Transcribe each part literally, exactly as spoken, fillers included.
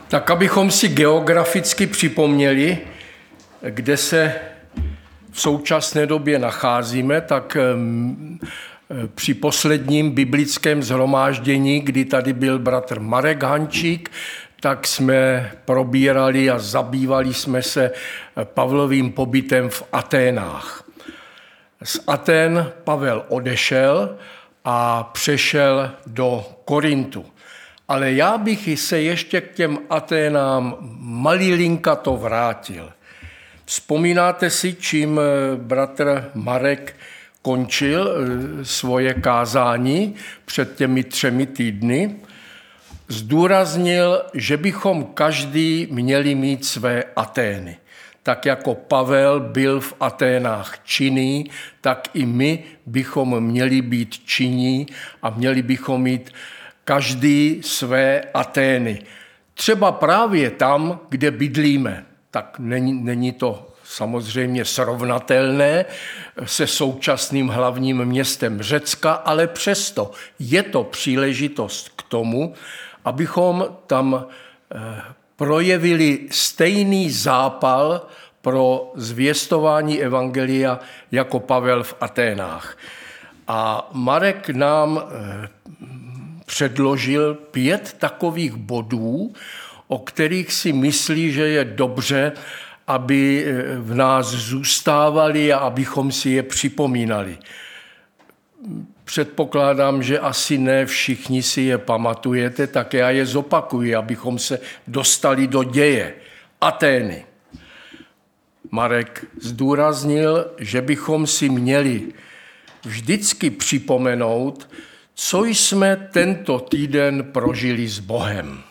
Tak abychom si geograficky připomněli, kde se v současné době nacházíme, tak při posledním biblickém shromáždění, kdy tady byl bratr Marek Hančík, tak jsme probírali a zabývali jsme se Pavlovým pobytem v Aténách. Z Aten Pavel odešel a přešel do Korintu. Ale já bych se ještě k těm Aténám malilinka to vrátil. Vzpomínáte si, čím bratr Marek končil svoje kázání před těmi třemi týdny? Zdůraznil, že bychom každý měli mít své Atény. Tak jako Pavel byl v Aténách činný, tak i my bychom měli být činní a měli bychom mít každý své Atény. Třeba právě tam, kde bydlíme. Tak není, není to samozřejmě srovnatelné se současným hlavním městem Řecka, ale přesto je to příležitost k tomu, abychom tam projevili stejný zápal pro zvěstování evangelia jako Pavel v Aténách. A Marek nám předložil pět takových bodů, o kterých si myslí, že je dobře, aby v nás zůstávali a abychom si je připomínali. Předpokládám, že asi ne všichni si je pamatujete, tak já je zopakuji, abychom se dostali do děje. Atény. Marek zdůraznil, že bychom si měli vždycky připomenout, co jsme tento týden prožili s Bohem.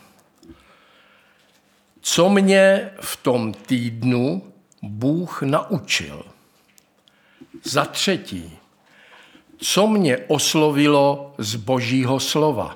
Co mě v tom týdnu Bůh naučil. Za třetí, co mě oslovilo z Božího slova.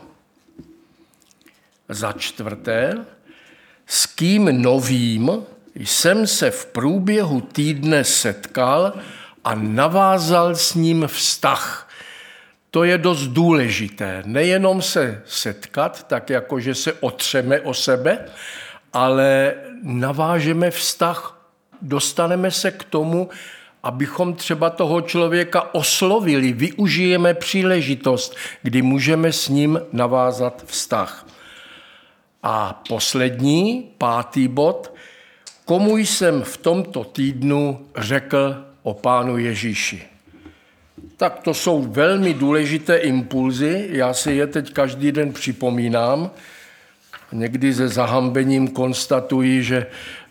Za čtvrté, s kým novým jsem se v průběhu týdne setkal a navázal s ním vztah. To je dost důležité. Nejenom se setkat, tak jako že se otřeme o sebe, ale navážeme vztah, dostaneme se k tomu, abychom třeba toho člověka oslovili, využijeme příležitost, kdy můžeme s ním navázat vztah. A poslední, pátý bod, komu jsem v tomto týdnu řekl o Pánu Ježíši. Tak to jsou velmi důležité impulzy, já si je teď každý den připomínám. Někdy se zahambením konstatuji, že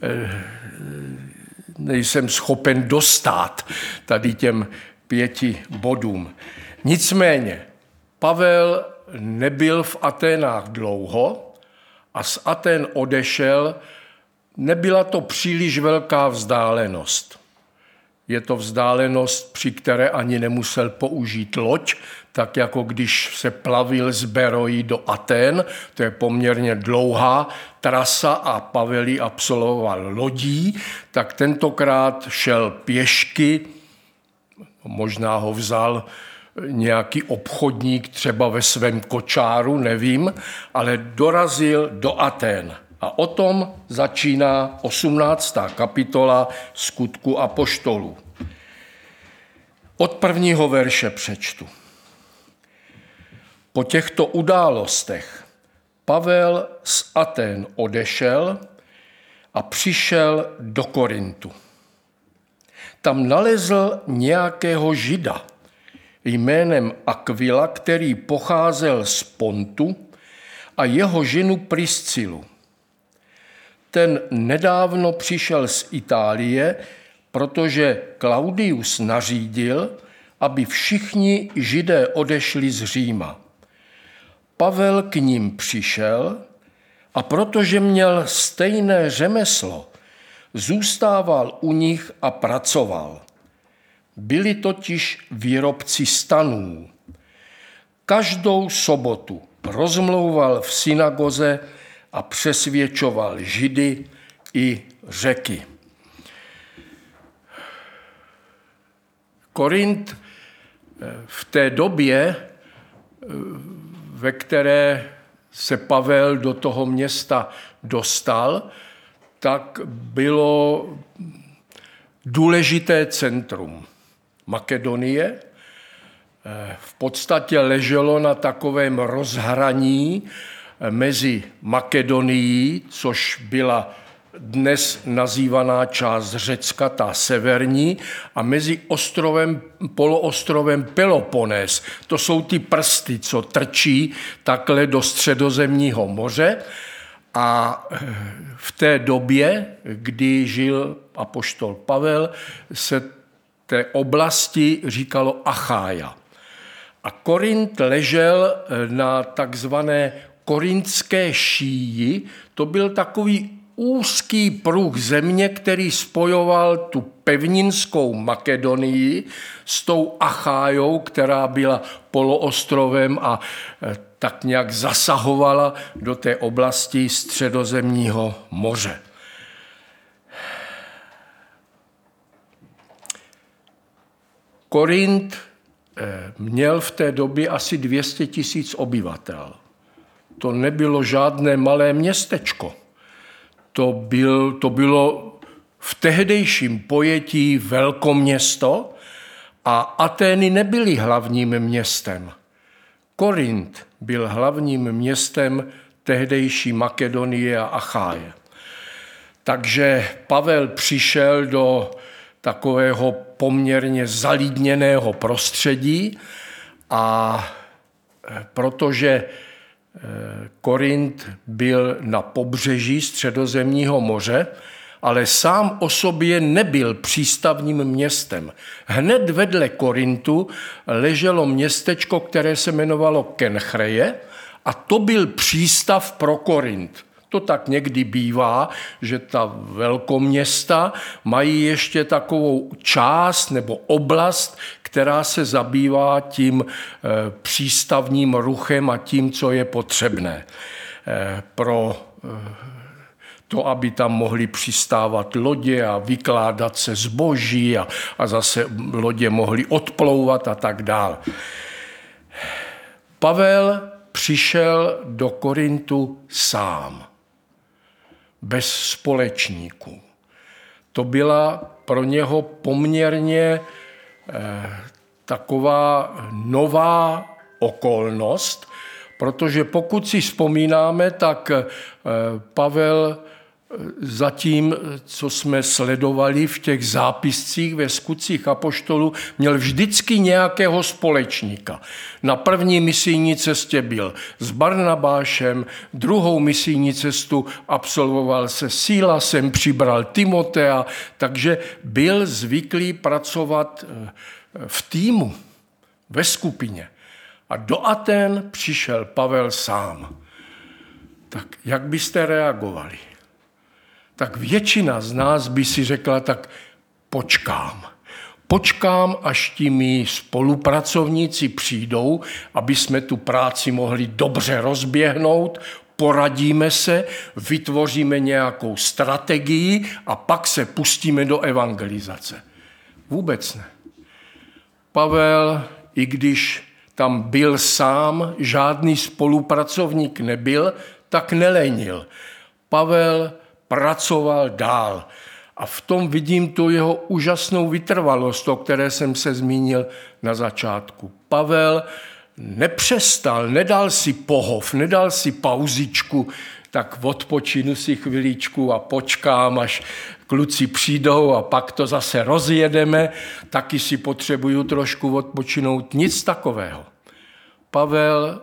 nejsem schopen dostát tady těm pěti bodům. Nicméně, Pavel nebyl v Aténách dlouho a z Aten odešel. Nebyla to příliš velká vzdálenost. Je to vzdálenost, při které ani nemusel použít loď, tak jako když se plavil z Beroji do Aten, to je poměrně dlouhá trasa a Pavel ji absolvoval lodí, tak tentokrát šel pěšky, možná ho vzal nějaký obchodník třeba ve svém kočáru, nevím, ale dorazil do Aten. A o tom začíná osmnáctá kapitola Skutku apoštolů. Od prvního verše přečtu. Po těchto událostech Pavel z Aten odešel a přišel do Korintu. Tam nalezl nějakého Žida jménem Akvila, který pocházel z Pontu, a jeho ženu Priscilu. Ten nedávno přišel z Itálie, protože Klaudius nařídil, aby všichni Židé odešli z Říma. Pavel k ním přišel a protože měl stejné řemeslo, zůstával u nich a pracoval. Byli totiž výrobci stanů. Každou sobotu rozmlouval v synagoze a přesvědčoval Židy i Řeky. Korint v té době, ve které se Pavel do toho města dostal, tak bylo důležité centrum Makedonie. V podstatě leželo na takovém rozhraní mezi Makedonií, což byla dnes nazývaná část Řecka, ta severní, a mezi ostrovem, poloostrovem Peloponés. To jsou ty prsty, co trčí takhle do Středozemního moře. A v té době, kdy žil apoštol Pavel, se té oblasti říkalo Achája. A Korint ležel na takzvané korintské šíji. To byl takový úzký pruh země, který spojoval tu pevninskou Makedonii s tou Achájou, která byla poloostrovem a tak nějak zasahovala do té oblasti Středozemního moře. Korint měl v té době asi dvě stě tisíc obyvatel. To nebylo žádné malé městečko. To, byl, to bylo v tehdejším pojetí velkoměsto a Atény nebyly hlavním městem. Korint byl hlavním městem tehdejší Makedonie a Acháje. Takže Pavel přišel do takového poměrně zalidněného prostředí a protože Korint byl na pobřeží Středozemního moře, ale sám o sobě nebyl přístavním městem. Hned vedle Korintu leželo městečko, které se jmenovalo Kenchreje, a to byl přístav pro Korint. To tak někdy bývá, že ta velkoměsta mají ještě takovou část nebo oblast, která se zabývá tím přístavním ruchem a tím, co je potřebné pro to, aby tam mohly přistávat lodě a vykládat se zboží a, a zase lodě mohly odplouvat a tak dále. Pavel přišel do Korintu sám, bez společníků. To byla pro něho poměrně eh, taková nová okolnost, protože pokud si vzpomínáme, tak eh, Pavel zatím, co jsme sledovali v těch zápiscích ve Skutcích apoštolů, měl vždycky nějakého společníka. Na první misijní cestě byl s Barnabášem, druhou misijní cestu absolvoval se Sílasem, přibral Timotea, takže byl zvyklý pracovat v týmu, ve skupině. A do Aten přišel Pavel sám. Tak jak byste reagovali? Tak většina z nás by si řekla, tak počkám. Počkám, až ti mý spolupracovníci přijdou, aby jsme tu práci mohli dobře rozběhnout, poradíme se, vytvoříme nějakou strategii a pak se pustíme do evangelizace. Vůbec ne. Pavel, i když tam byl sám, žádný spolupracovník nebyl, tak nelenil. Pavel pracoval dál. A v tom vidím tu jeho úžasnou vytrvalost, o které jsem se zmínil na začátku. Pavel nepřestal, nedal si pohov, nedal si pauzičku, tak odpočinu si chviličku a počkám, až kluci přijdou a pak to zase rozjedeme, taky si potřebuju trošku odpočinout. Nic takového. Pavel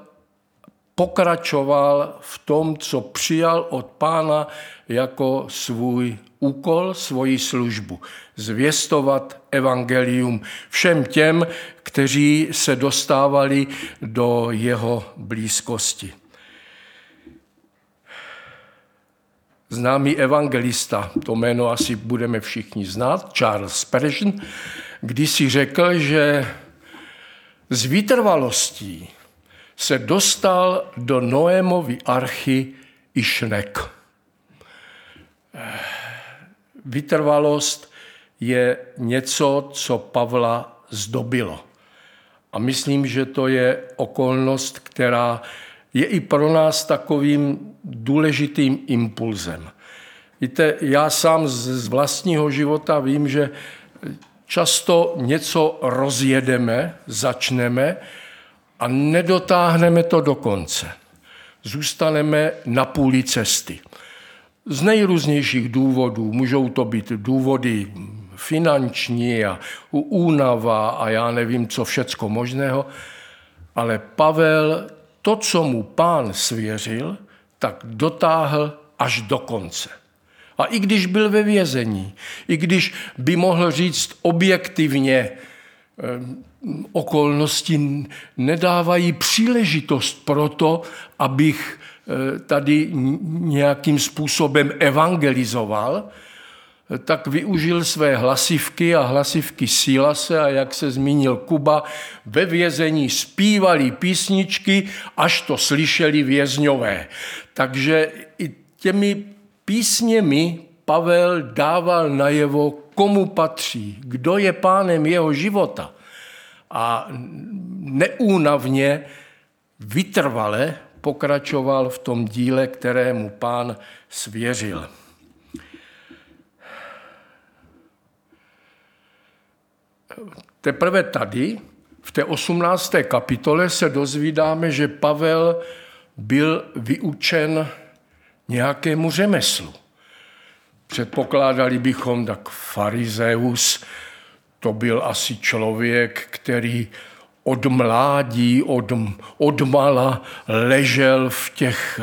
pokračoval v tom, co přijal od Pána jako svůj úkol, svoji službu. Zvěstovat evangelium všem těm, kteří se dostávali do jeho blízkosti. Známý evangelista, to jméno asi budeme všichni znát, Charles Spurgeon, kdysi řekl, že z vytrvalostí se dostal do Noémovy archy i Šnek. Vytrvalost je něco, co Pavla zdobilo. A myslím, že to je okolnost, která je i pro nás takovým důležitým impulzem. Víte, já sám z vlastního života vím, že často něco rozjedeme, začneme a nedotáhneme to do konce. Zůstaneme na půli cesty. Z nejrůznějších důvodů. Můžou to být důvody finanční a únava a já nevím, co všecko možného. Ale Pavel to, co mu Pán svěřil, tak dotáhl až do konce. A i když byl ve vězení, i když by mohl říct objektivně, okolnosti nedávají příležitost pro to, abych tady nějakým způsobem evangelizoval, tak využil své hlasivky a hlasivky Silase a jak se zmínil Kuba, ve vězení zpívali písničky, až to slyšeli vězňové. Takže i těmi písněmi Pavel dával najevo, komu patří, kdo je pánem jeho života. A neúnavně, vytrvale pokračoval v tom díle, kterému Pán svěřil. Teprve tady, v té osmnácté kapitole, se dozvídáme, že Pavel byl vyučen nějakému řemeslu. Předpokládali bychom, tak farizeus, to byl asi člověk, který od mládí, od, od mala ležel v těch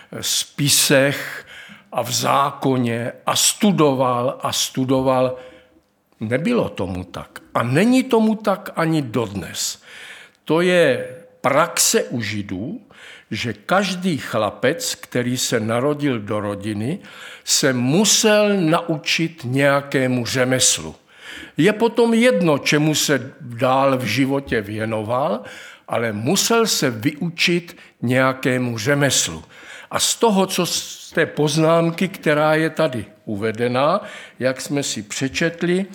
spisech a v zákoně a studoval a studoval. Nebylo tomu tak. A není tomu tak ani dodnes. To je praxe u Židů, že každý chlapec, který se narodil do rodiny, se musel naučit nějakému řemeslu. Je potom jedno, čemu se dál v životě věnoval, ale musel se vyučit nějakému řemeslu. A z toho, co z té poznámky, která je tady uvedená, jak jsme si přečetli,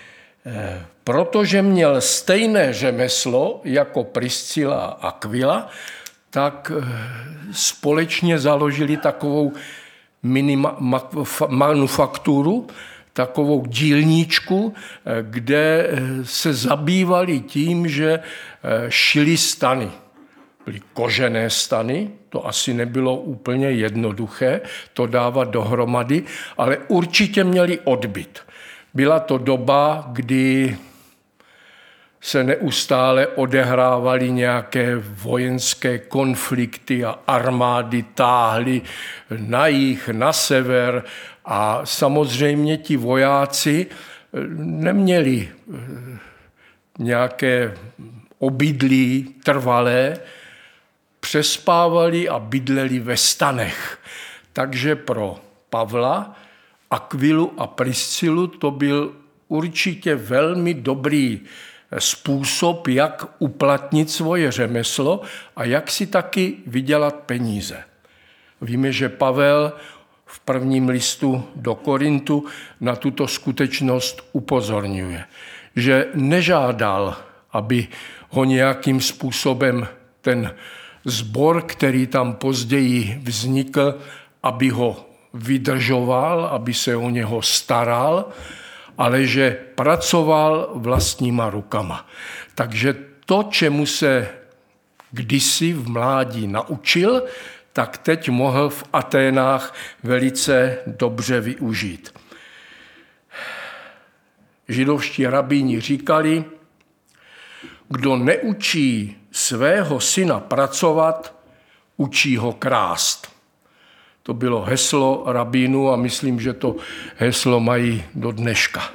protože měl stejné řemeslo jako Priscila a Aquila, tak společně založili takovou mini manufakturu, takovou dílničku, kde se zabývali tím, že šili stany. Byly kožené stany, to asi nebylo úplně jednoduché to dávat dohromady, ale určitě měli odbyt. Byla to doba, kdy se neustále odehrávaly nějaké vojenské konflikty a armády táhly na jih, na sever a samozřejmě ti vojáci neměli nějaké obydlí trvalé, přespávali a bydleli ve stanech. Takže pro Pavla, Akvilu a Priscilu to byl určitě velmi dobrý způsob, jak uplatnit svoje řemeslo a jak si taky vydělat peníze. Víme, že Pavel v prvním listu do Korintu na tuto skutečnost upozorňuje, že nežádal, aby ho nějakým způsobem ten sbor, který tam později vznikl, aby ho vydržoval, aby se o něho staral, ale že pracoval vlastníma rukama. Takže to, čemu se kdysi v mládí naučil, tak teď mohl v Aténách velice dobře využít. Židovští rabíni říkali, kdo neučí svého syna pracovat, učí ho krást. To bylo heslo rabínů a myslím, že to heslo mají do dneška.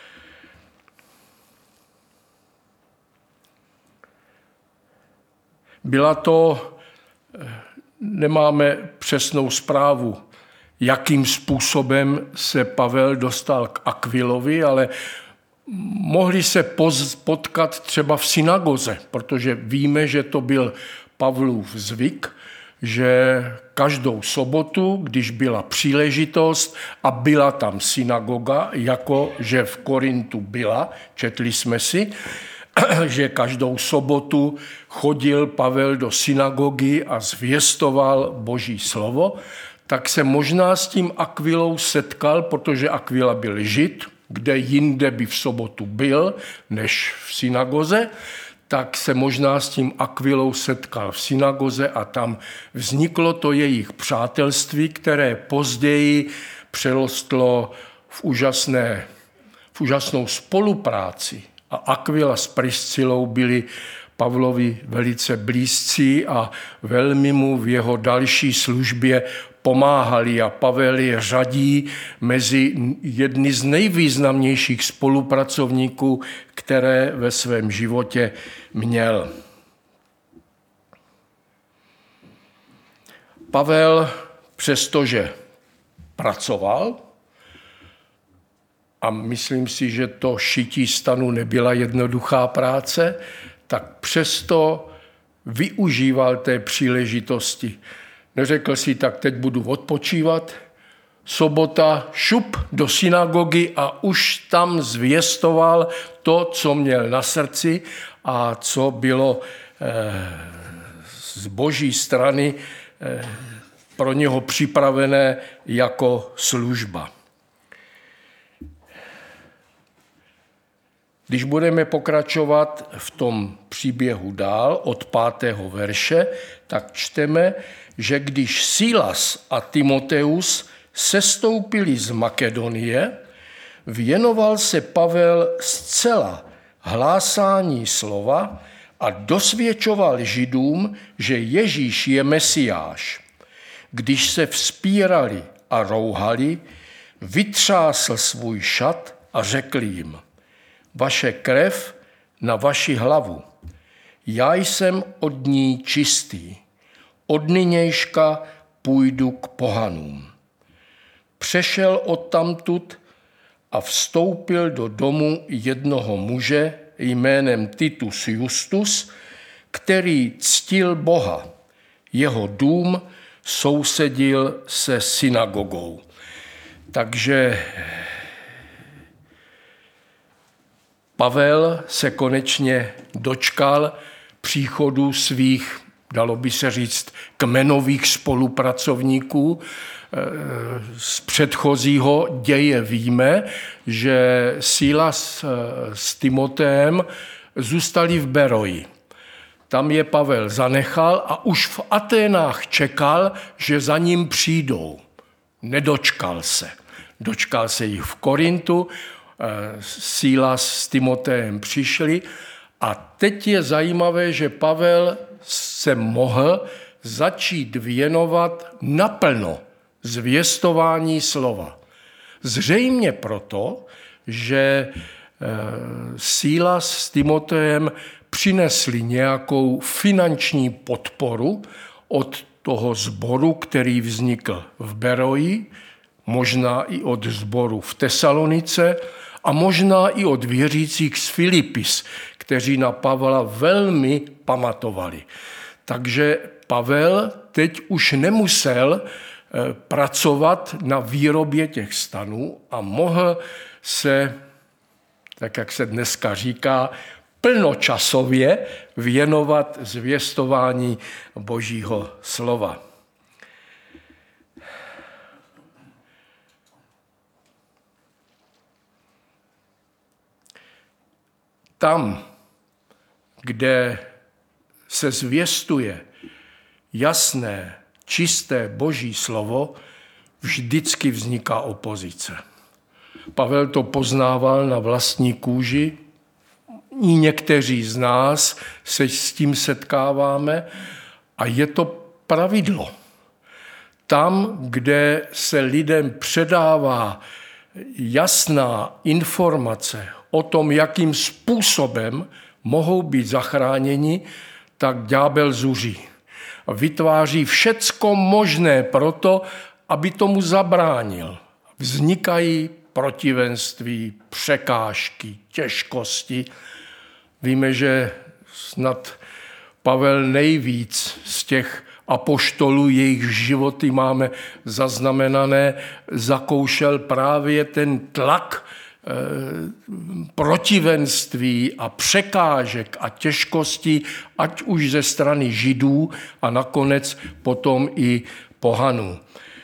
Byla to, nemáme přesnou zprávu, jakým způsobem se Pavel dostal k Akvilovi, ale mohli se potkat třeba v synagoze, protože víme, že to byl Pavlův zvyk, že každou sobotu, když byla příležitost a byla tam synagoga, jako že v Korintu byla, četli jsme si, že každou sobotu chodil Pavel do synagogy a zvěstoval Boží slovo, tak se možná s tím Akvilou setkal, protože Akvila byl Žid, kde jinde by v sobotu byl, než v synagoze, tak se možná s tím Akvilou setkal v synagoze a tam vzniklo to jejich přátelství, které později přerostlo v, úžasné, v úžasnou spolupráci. A Akvila s Priscilou byli Pavlovi velice blízcí a velmi mu v jeho další službě pomáhali a Pavel je řadí mezi jedny z nejvýznamnějších spolupracovníků, které ve svém životě měl. Pavel, přestože pracoval, a myslím si, že to šití stanu nebyla jednoduchá práce, tak přesto využíval té příležitosti. Neřekl si, tak teď budu odpočívat, sobota, šup do synagogy a už tam zvěstoval to, co měl na srdci a co bylo z Boží strany pro něho připravené jako služba. Když budeme pokračovat v tom příběhu dál od pátého verše, tak čteme, že když Silas a Timoteus sestoupili z Makedonie, věnoval se Pavel zcela hlásání slova a dosvědčoval Židům, že Ježíš je Mesiáš. Když se vzpírali a rouhali, vytřásl svůj šat a řekl jim: vaše krev na vaši hlavu. Já jsem od ní čistý. Od nynějška půjdu k pohanům. Přešel odtamtud a vstoupil do domu jednoho muže jménem Titus Justus, který ctil Boha. Jeho dům sousedil se synagogou. Takže Pavel se konečně dočkal příchodu svých, dalo by se říct, kmenových spolupracovníků. Z předchozího děje víme, že Silas s Timoteem zůstali v Beroji. Tam je Pavel zanechal a už v Aténách čekal, že za ním přijdou. Nedočkal se. Dočkal se jich v Korintu, Silas s Timoteem přišli a teď je zajímavé, že Pavel se mohl začít věnovat naplno zvěstování slova. Zřejmě proto, že Silas s Timoteem přinesli nějakou finanční podporu od toho sboru, který vznikl v Beroji, možná i od sboru v Tesalonice a možná i od věřících z Filipis, kteří na Pavla velmi pamatovali. Takže Pavel teď už nemusel pracovat na výrobě těch stanů a mohl se, tak jak se dneska říká, plnočasově věnovat zvěstování Božího slova. Tam, kde se zvěstuje jasné, čisté Boží slovo, vždycky vzniká opozice. Pavel to poznával na vlastní kůži, i někteří z nás se s tím setkáváme a je to pravidlo. Tam, kde se lidem předává jasná informace o tom, jakým způsobem mohou být zachráněni, tak ďábel zuří. A vytváří všecko možné proto, aby tomu zabránil. Vznikají protivenství, překážky, těžkosti. Víme, že snad Pavel nejvíc z těch apoštolů, jejich životy máme zaznamenané, zakoušel právě ten tlak protivenství a překážek a těžkostí, ať už ze strany Židů a nakonec potom i pohanů.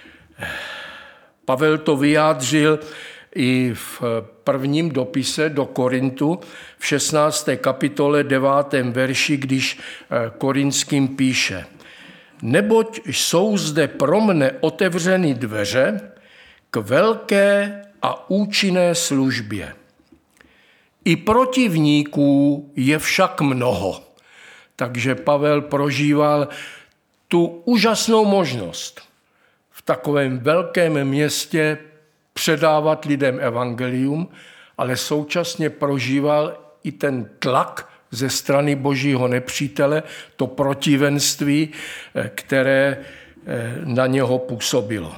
Pavel to vyjádřil i v prvním dopise do Korintu v šestnácté kapitole devátém verši, když Korinským píše: Neboť jsou zde pro mne otevřeny dveře k velké a účinné službě. I protivníků je však mnoho. Takže Pavel prožíval tu úžasnou možnost v takovém velkém městě předávat lidem evangelium, ale současně prožíval i ten tlak ze strany božího nepřítele, to protivenství, které na něho působilo.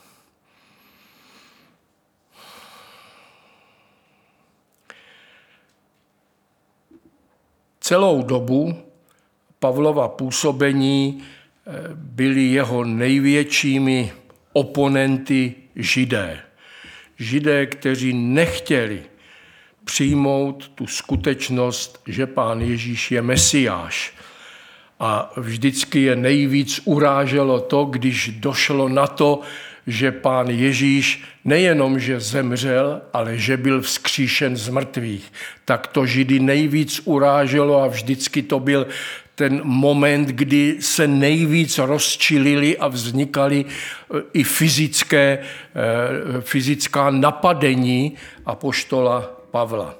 Celou dobu Pavlova působení byli jeho největšími oponenty Židé. Židé, kteří nechtěli přijmout tu skutečnost, že Pán Ježíš je Mesiáš. A vždycky je nejvíc uráželo to, když došlo na to, že Pán Ježíš nejenom, že zemřel, ale že byl vzkříšen z mrtvých. Tak to Židy nejvíc uráželo a vždycky to byl ten moment, kdy se nejvíc rozčilili a vznikaly i fyzické, fyzická napadení apoštola Pavla.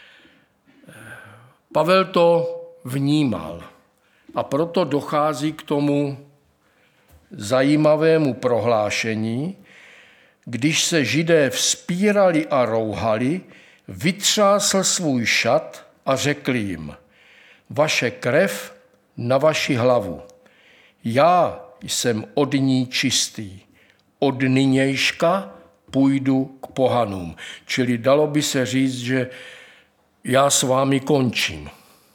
Pavel to vnímal a proto dochází k tomu zajímavému prohlášení: když se Židé vzpírali a rouhali, vytřásl svůj šat a řekl jim: vaše krev na vaši hlavu. Já jsem od ní čistý. Od nynějška půjdu k pohanům. Čili dalo by se říct, že já s vámi končím.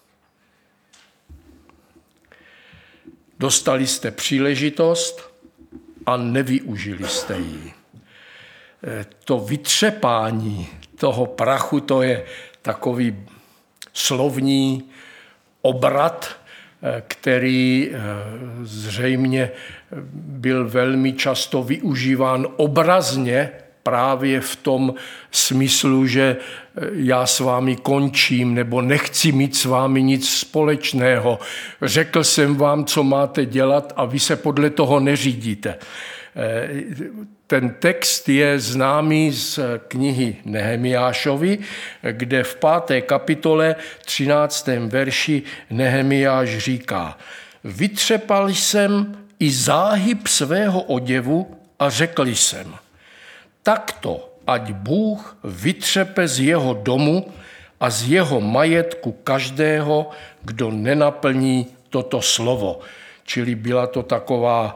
Dostali jste příležitost a nevyužili jste ji. To vytřepání toho prachu, to je takový slovní obrat, který zřejmě byl velmi často využíván obrazně právě v tom smyslu, že já s vámi končím nebo nechci mít s vámi nic společného. Řekl jsem vám, co máte dělat a vy se podle toho neřídíte. Ten text je známý z knihy Nehemiášovi, kde v páté kapitole třináctém verši Nehemiáš říká: vytřepal jsem i záhyb svého oděvu a řekl jsem: takto ať Bůh vytřepe z jeho domu a z jeho majetku každého, kdo nenaplní toto slovo. Čili byla to taková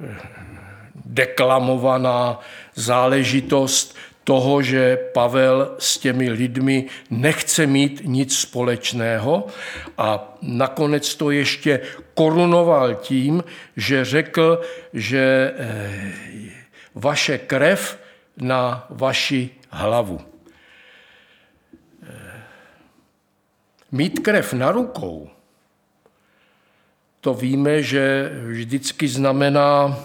deklamovaná záležitost toho, že Pavel s těmi lidmi nechce mít nic společného a nakonec to ještě korunoval tím, že řekl, že vaše krev na vaši hlavu. Mít krev na rukou, to víme, že vždycky znamená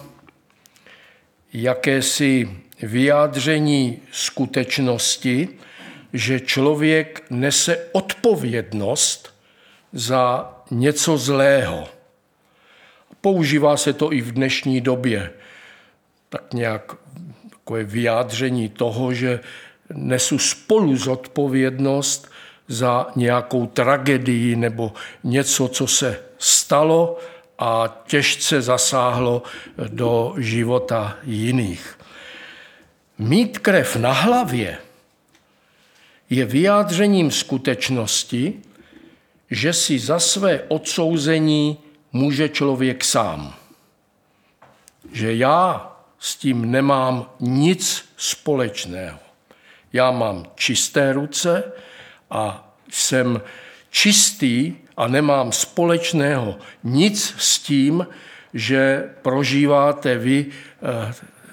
jakési vyjádření skutečnosti, že člověk nese odpovědnost za něco zlého. Používá se to i v dnešní době. Tak nějak takové vyjádření toho, že nesu spolu zodpovědnost za nějakou tragédii nebo něco, co se stalo a těžce zasáhlo do života jiných. Mít krev na hlavě je vyjádřením skutečnosti, že si za své odsouzení může člověk sám. Že já s tím nemám nic společného. Já mám čisté ruce a jsem čistý a nemám společného nic s tím, že prožíváte vy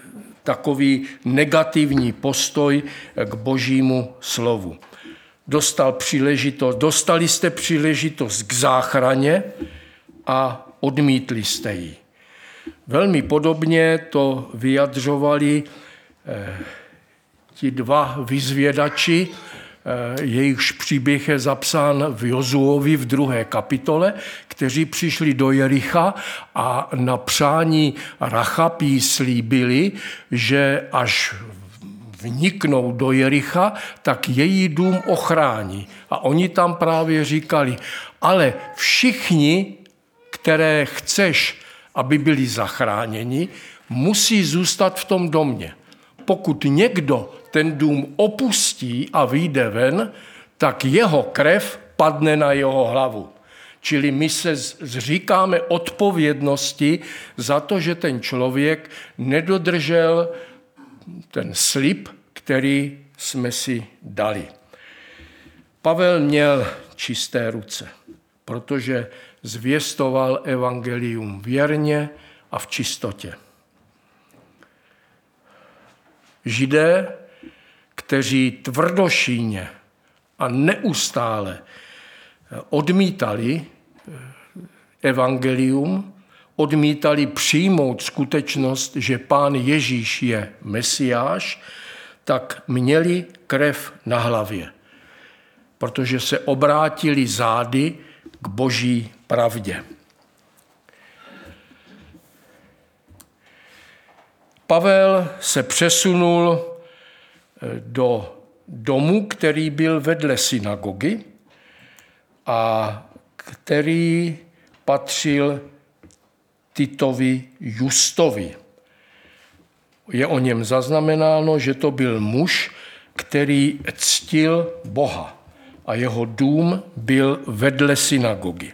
takový negativní postoj k Božímu slovu. Dostal příležitost, dostali jste příležitost k záchraně a odmítli jste ji. Velmi podobně to vyjadřovali eh, ti dva vyzvědači, eh, jejichž příběh je zapsán v Jozuovi v druhé kapitole, kteří přišli do Jericha a na přání Rachab jí slíbili, že až vniknou do Jericha, tak její dům ochrání. A oni tam právě říkali, ale všichni, které chceš, aby byli zachráněni, musí zůstat v tom domě. Pokud někdo ten dům opustí a vyjde ven, tak jeho krev padne na jeho hlavu. Čili my se zříkáme odpovědnosti za to, že ten člověk nedodržel ten slib, který jsme si dali. Pavel měl čisté ruce, protože zvěstoval evangelium věrně a v čistotě. Židé, kteří tvrdošíjně a neustále odmítali evangelium, odmítali přijmout skutečnost, že Pán Ježíš je Mesiáš, tak měli krev na hlavě, protože se obrátili zády k Boží pravdě. Pavel se přesunul do domu, který byl vedle synagogy a který patřil Titovi Justovi. Je o něm zaznamenáno, že to byl muž, který ctil Boha a jeho dům byl vedle synagogy.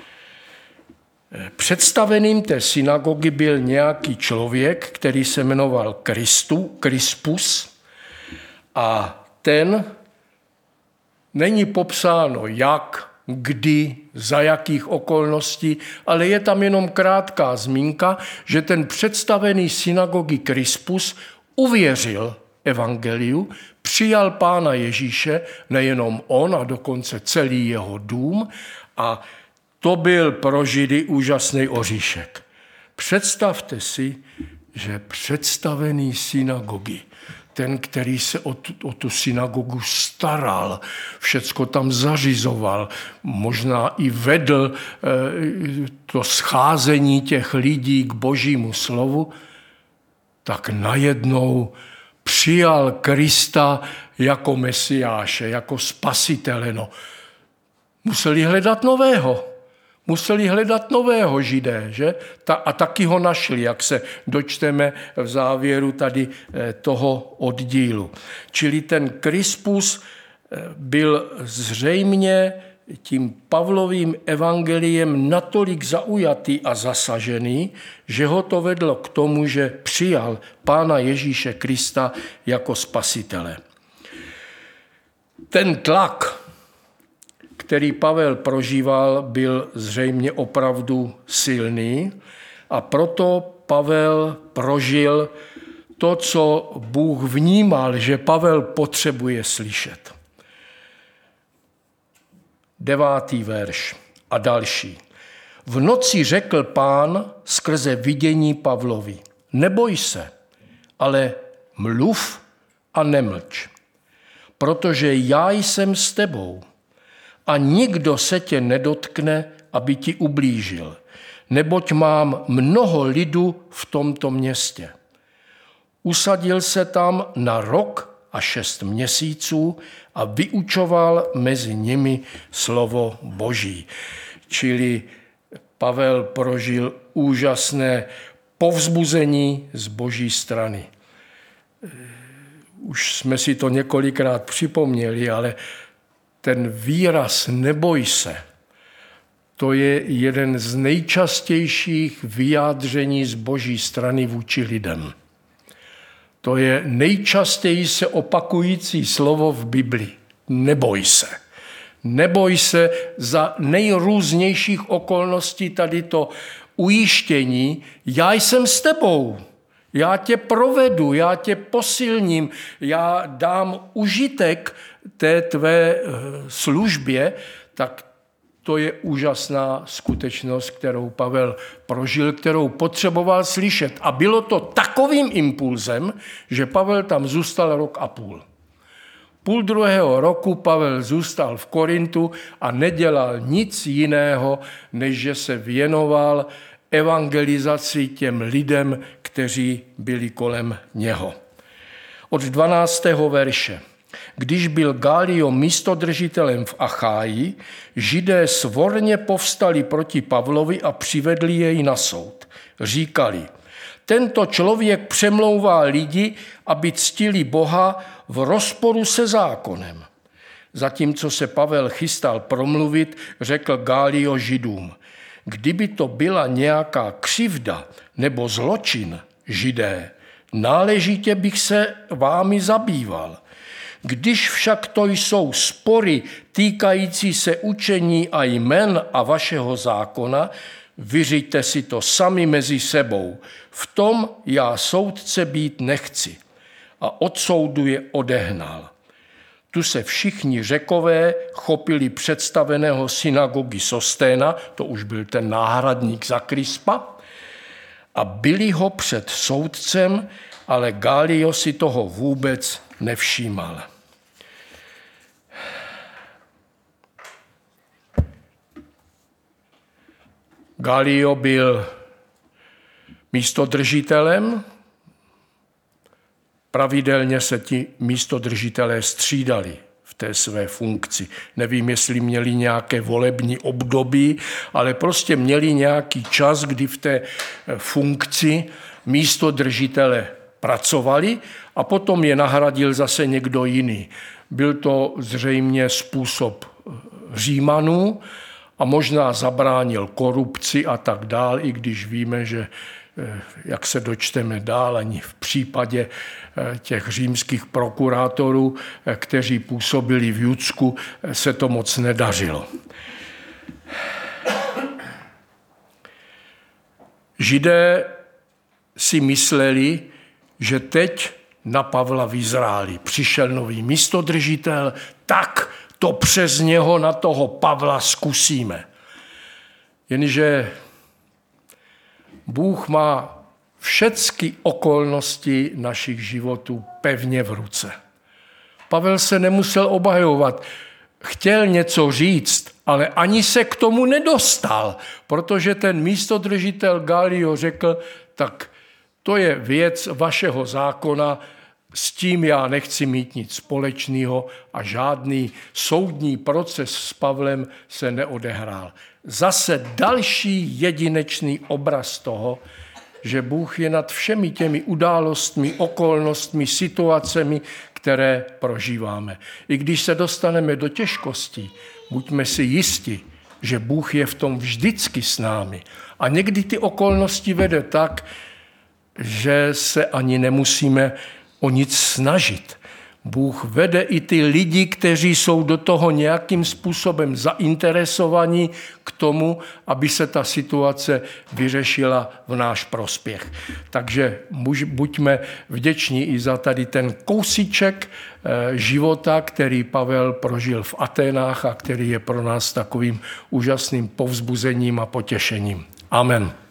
Představeným té synagogy byl nějaký člověk, který se jmenoval Kristu, Krispus, a ten není popsáno jak, kdy, za jakých okolností, ale je tam jenom krátká zmínka, že ten představený synagogy Krispus uvěřil evangeliu, přijal Pána Ježíše, nejenom on, a dokonce celý jeho dům, a to byl pro Židy úžasný oříšek. Představte si, že představený synagogy, ten, který se o tu, o tu synagogu staral, všecko tam zařizoval, možná i vedl e, to scházení těch lidí k Božímu slovu, tak najednou přijal Krista jako Mesiáše, jako spasitele. No, museli hledat nového. Museli hledat nového Židé, že? Ta, a taky ho našli, jak se dočteme v závěru tady toho oddílu. Čili ten Krispus byl zřejmě tím Pavlovým evangeliem natolik zaujatý a zasažený, že ho to vedlo k tomu, že přijal Pána Ježíše Krista jako spasitele. Ten tlak, který Pavel prožíval, byl zřejmě opravdu silný, a proto Pavel prožil to, co Bůh vnímal, že Pavel potřebuje slyšet. Devátý verš a další. V noci řekl Pán skrze vidění Pavlovi: neboj se, ale mluv a nemlč, protože já jsem s tebou a nikdo se tě nedotkne, aby ti ublížil, neboť mám mnoho lidu v tomto městě. Usadil se tam na rok a šest měsíců a vyučoval mezi nimi slovo Boží. Čili Pavel prožil úžasné povzbuzení z Boží strany. Už jsme si to několikrát připomněli, ale ten výraz neboj se, to je jeden z nejčastějších vyjádření z Boží strany vůči lidem. To je nejčastěji se opakující slovo v Biblii. Neboj se. Neboj se za nejrůznějších okolností tady to ujištění. Já jsem s tebou. Já tě provedu, já tě posilním, já dám užitek té tvé službě, tak to je úžasná skutečnost, kterou Pavel prožil, kterou potřeboval slyšet. A bylo to takovým impulzem, že Pavel tam zůstal rok a půl. Půl druhého roku Pavel zůstal v Korintu a nedělal nic jiného, než že se věnoval evangelizaci těm lidem, kteří byli kolem něho. Od dvanáctého verše. Když byl Gálio místodržitelem v Acháji, Židé svorně povstali proti Pavlovi a přivedli jej na soud. Říkali, tento člověk přemlouvá lidi, aby ctili Boha v rozporu se zákonem. Zatímco se Pavel chystal promluvit, řekl Gálio Židům, kdyby to byla nějaká křivda nebo zločin, Židé, náležitě bych se vámi zabýval. Když však to jsou spory týkající se učení a jmen a vašeho zákona, vyřiďte si to sami mezi sebou. V tom já soudce být nechci. A od soudu je odehnal. Tu se všichni Řekové chopili představeného synagogy Sosténa, to už byl ten náhradník za Krispa, a byli ho před soudcem, ale Gálio si toho vůbec nevšímal. Gálio byl místodržitelem, pravidelně se ti místodržitelé střídali v té své funkci. Nevím, jestli měli nějaké volební období, ale prostě měli nějaký čas, kdy v té funkci místodržitele pracovali a potom je nahradil zase někdo jiný. Byl to zřejmě způsob Římanů a možná zabránil korupci a tak dál, i když víme, že jak se dočteme dál, ani v případě těch římských prokurátorů, kteří působili v Judsku, se to moc nedařilo. Židé si mysleli, že teď na Pavla v Izraeli přišel nový místodržitel, tak to přes něho na toho Pavla zkusíme. Jenže Bůh má všechny okolnosti našich životů pevně v ruce. Pavel se nemusel obhajovat. Chtěl něco říct, ale ani se k tomu nedostal, protože ten místodržitel Gálio řekl, tak to je věc vašeho zákona, s tím já nechci mít nic společného a žádný soudní proces s Pavlem se neodehrál. Zase další jedinečný obraz toho, že Bůh je nad všemi těmi událostmi, okolnostmi, situacemi, které prožíváme. I když se dostaneme do těžkostí, buďme si jisti, že Bůh je v tom vždycky s námi. A někdy ty okolnosti vede tak, že se ani nemusíme o nic snažit. Bůh vede i ty lidi, kteří jsou do toho nějakým způsobem zainteresovaní k tomu, aby se ta situace vyřešila v náš prospěch. Takže buďme vděční i za tady ten kousíček života, který Pavel prožil v Aténách a který je pro nás takovým úžasným povzbuzením a potěšením. Amen.